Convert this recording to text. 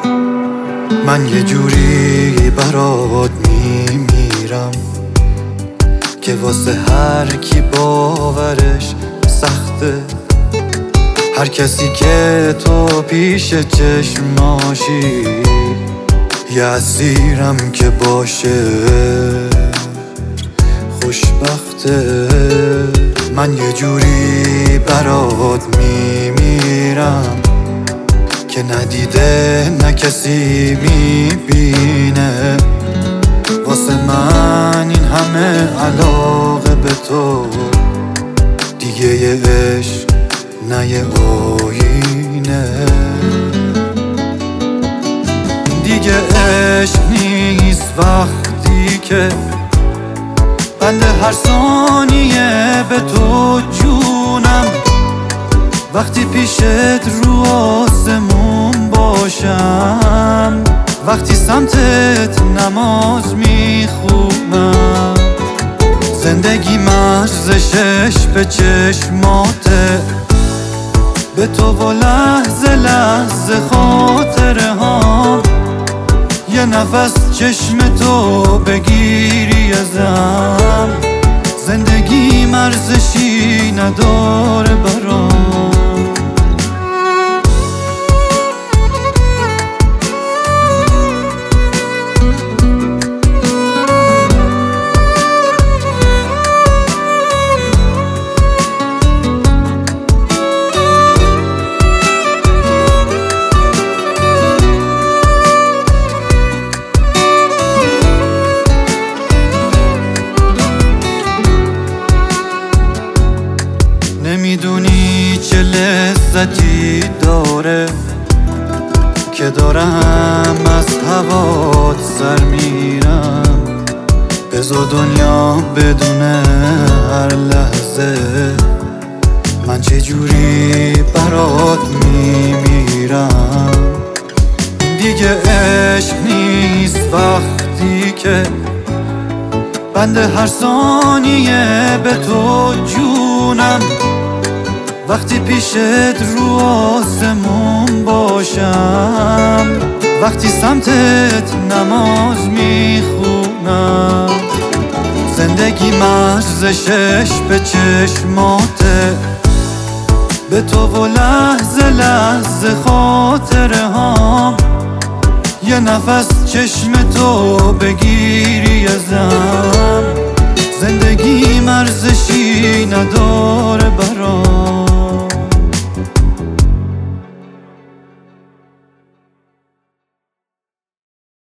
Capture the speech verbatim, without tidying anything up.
من یه جوری برات میمیرم که واسه هر کی باورش سخته. هر کسی که تو پیش چشماشی یه اسیرم که باشه خوشبخته. من یه جوری برات میمیرم که ندیده نه کسی میبینه. واسه من این همه علاقه به تو دیگه یه عشق نه یه آینه. دیگه عشق نیست وقتی که بنده هر ثانیه به تو جونم. وقتی پیشت رو آسمون باشم، وقتی سمتت نماز میخونم. زندگی مرزشش به چشماته، به تو و لحظه لحظه خاطره ها. یه نفس چشم تو بگیری ازم، زندگی مرزشی نداره برام. نمیدونی چه لذتی داره که دارم از هوات سر میرم. بذار دنیا بدونه هر لحظه من چه جوری برات میمیرم. دیگه عشق نیست وقتی که بنده هر ثانیه به تو جونم. وقتی پیشت رو آسمون باشم، وقتی سمتت نماز میخونم. زندگی مرزشش به چشماته، به تو و لحظه لحظه خاطره هام. یه نفس چشم تو بگیری ازم، زندگی مرزشی نداره.